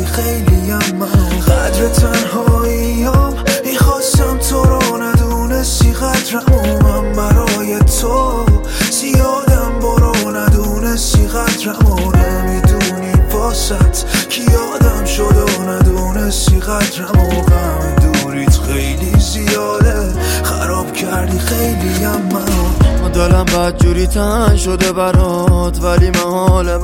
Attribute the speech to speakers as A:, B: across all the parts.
A: خیلی من قدر تنهاییم میخواستم تو رو ندونستی قدرمو من برای تو زیادم برو ندونستی قدرمو نمیدونی واسط کی یادم شد و ندونستی قدرمو غم دوریت خیلی زیاده خراب کردی خیلی منو
B: دلم بدجوری تنگ شده برات ولی من حال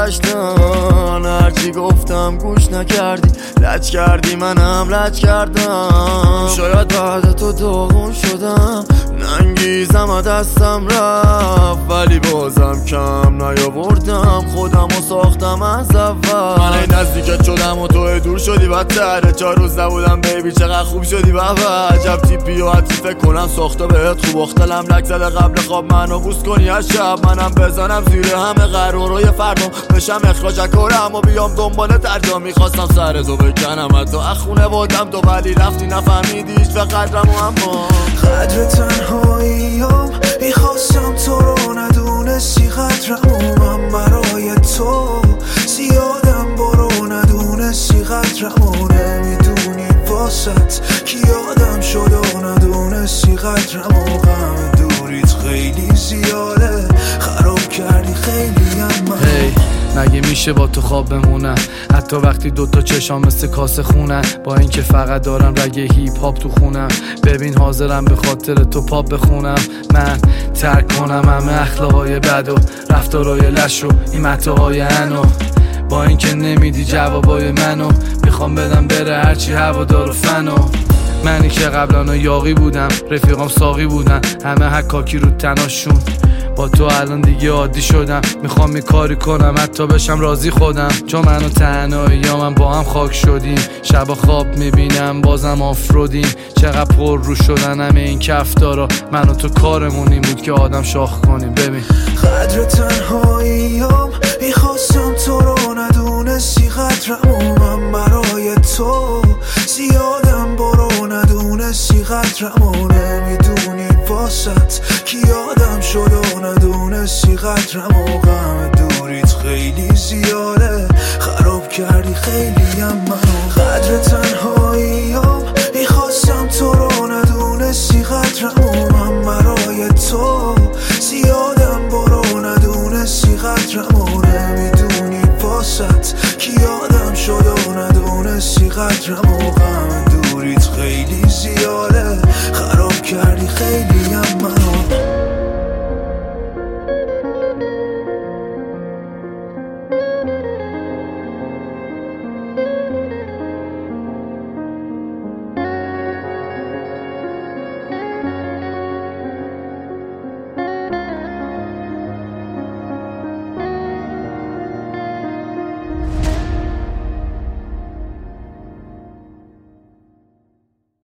B: برگشتن هرچی گفتم گوش نکردی لج کردی منم لج کردم شاید بعد تو داغون شدم ننگیزم دستم رفت ولی بازم کم نیاوردم خودمو ساختم از اول من این نزدیکت شدم و تو دور شدی بدتره 4 روز نبودم بیبی چقدر خوب شدی بابا عجب تیپی و حتی فکر کنم ساخته بهت خوب اختلم لک زده قبل خواب منو بوس کنی از شب منم بزنم زیر همه قرارای فردام بشم اخراج کنم و بیام دنبال ترجا میخواستم سر تو بکنم حتی اخونه بودم تو ولی رفتی نفهمیدی هیچ و قدرمو اما
A: قدر تنهاییم میخواستم تو رو ندونستی قدرمو من برای تو زیادم برو ندونستی قدرمو نمیدونی واسط کی یادم شد و ندونستی قدرمو غم دوریت خیلی زیاده خراب کردی خیلی من
C: مگه میشه با تو خواب بمونم حتی وقتی دوتا چشام مثل کاسه خونن با اینکه فقط دارم رگ هیپ هاپ تو خونم ببین حاضرم به خاطر تو پاپ بخونم من ترک کنم همه اخلاقای بد و رفتارای لش و این متاهای انو با اینکه نمیدی جوابای منو میخوام بدم بره هرچی هوادار و فنو منی که قبلا یاقی بودم رفیقام ساقی بودن همه حکاکی رو تناشون با تو الان دیگه عادی شدم میخوام یه کاری کنم حتی بشم راضی خودم چون من و تنهایی من با هم خاک شدیم شب خواب میبینم بازم آفرودیم چقدر پر رو شدن همه این کفتارا من و تو کارمون این بود که آدم شاخ کنیم ببین
A: قدر تنهاییم میخواستم تو رو ندونستی قدرمو من برای تو زیادم برو ندونستی قدرمو نمیدونی واسط کی یادم شد و ندونستی قدرمو غم دوریت خیلی زیاده خراب کردی خیلی منو قدر تنهاییم میخواستم تو رو ندونستی قدرمو من برای تو زیادم برو ندونستی قدرمو نمیدونی واسط کی یادم شد و ندونستی قدرمو